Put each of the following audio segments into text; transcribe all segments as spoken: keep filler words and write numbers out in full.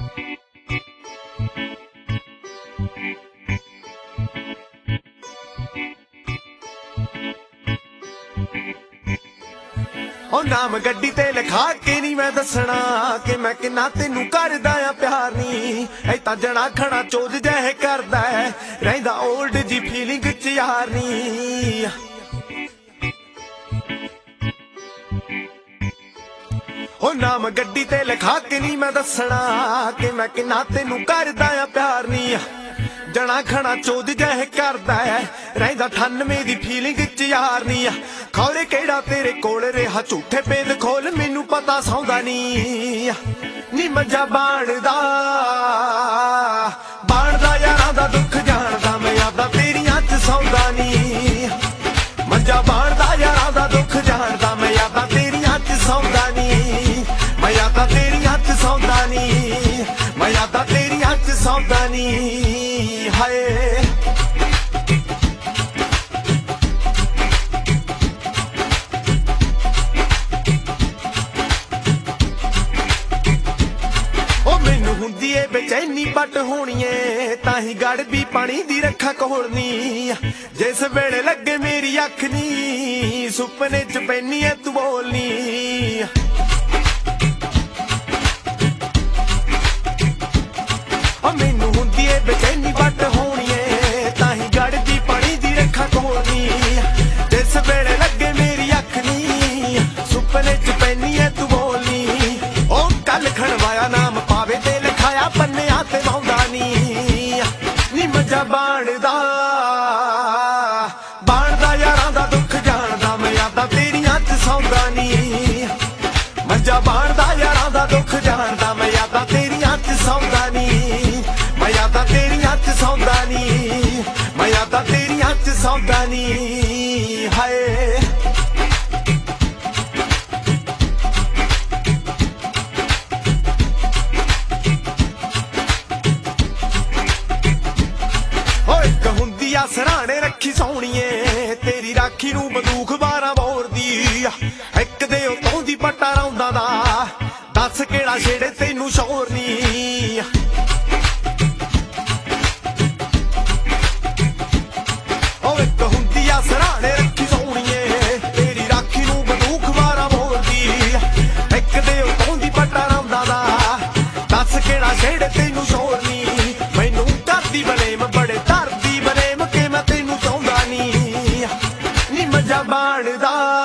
ओ नाम गड्डी ते लिखा के नहीं मैं दसना कि मैं किन्ना तेनू करदा आ प्यार नी ऐ तां जना खड़ा चोज जह करदा है रहिंदा ओल्ड जी फीलिंग च यार नी। ओ नाम गड्डी ते लिखा के नहीं मैं दसना कि मैं किन्ना तेनू करदा आ प्यार नी जना खड़ा चोद जह करदा है रहिंदा अठानवे दी फीलिंग च यार नी। खौरे केड़ा तेरे कोल रेहा झूठे पेद खोल मैनू पता सौंदा नी नी मजा बाणदा बाणदा यारां दा दुख जानदा मैं यादां तेरियां च सौंदा नी मजा बाणदा यारां दा दुख जानदा मैं यादां तेरियां च सौंदा नी मैं यादां तेरियां च सौंदा नी मैं यादां तेरियां च सौंदा नी हाय। बेचैनी बट होनी है ताही गड़ भी पानी दी रखा कोलनी जिस वेले लगे मेरी अख नी सुपने च पैनी है तू बोलनी। मैनू हुंदी है बेचैनी बट होनी है ताही गड़ भी पानी दी रखा कोलनी जिस वेले लगे मेरी अख नी सुपने च पैनी है तू बोलनी। ओ कल खड़वाया नाम पावे ते लिखाया पन्निया ते मौंदा नी नी मजा बाणदा बाणदा यारां दा दुख जानदा मैं यादां तेरियां च सौंदा नी मजा बाणदा यारां दा दुख जानदा मैं यादां तेरियां च सौंदा नी मैं यादां तेरियां च सौंदा नी मैं यादां तेरियां च सौंदा नी हाय। सराहने रखी सोहणीए तेरी राखी नू बंदूक बारां बोर दी एक दे उतों दी पट्टा रौंदा दा दस केड़ा छेड़े तेनू शोर नी। ओ एक हुंदी आ सराहने रखी सोहणीए तेरी राखी नू बंदूक बारां बोर दी एक दे उतों दी पट्टा रौंदा दा दस केड़ा छेड़े तेनू शोर नी। मैनू करदी बलेम बड़े धरदी मजा बाणदा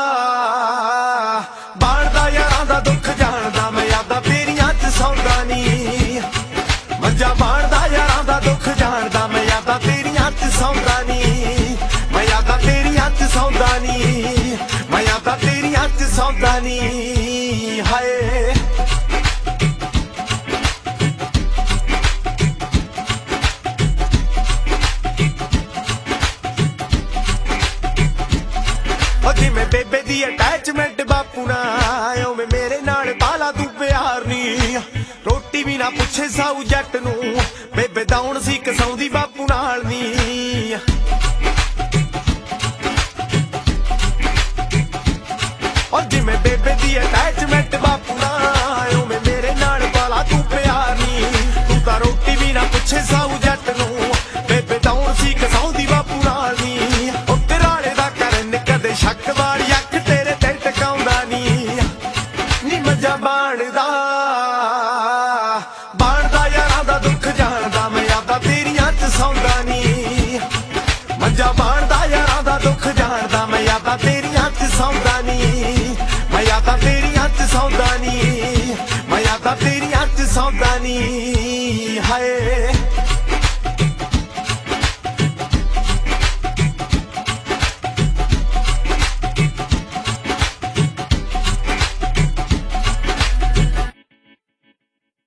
बाणदा यारां दा दुख जानदा मैं यादां तेरियां च सौंदा नी मजा बाणदा यारां दा दुख जानदा मैं यादां तेरियां च सौंदा नी मैं यादां तेरियां च सौंदा नी मैं यादां तेरियां च सौंदा नी हाय। जिमें बेबे दी अटैचमेंट बापू नाल उवें मेरे नाल बाला तू प्यार नी रोटी भी ना पुछे साऊ जट नू बेबे दौण सी कसौंदी बापू नाल नी। और जिमें बेबे दी अटैचमेंट बापू नाल उवें मेरे नाल बाला तू प्यार नी तू तां रोटी भी ना पुछे साऊ जट नू बेबे दौण सी कसौंदी बापू नाल नी। ओ घराले दा करन कदे शक वाली अख तेरे ते टकाउंदा नी नी मजा बाणदा बाणदा यारां दा दुख जानदा मैं यादां तेरियां च सौंदा नी मजा बाणदा यारां दा दुख जानदा मैं यादां तेरियां च सौंदा नी मैं यादां तेरियां च सौंदा नी मैं यादां तेरियां च सौंदा नी हाय।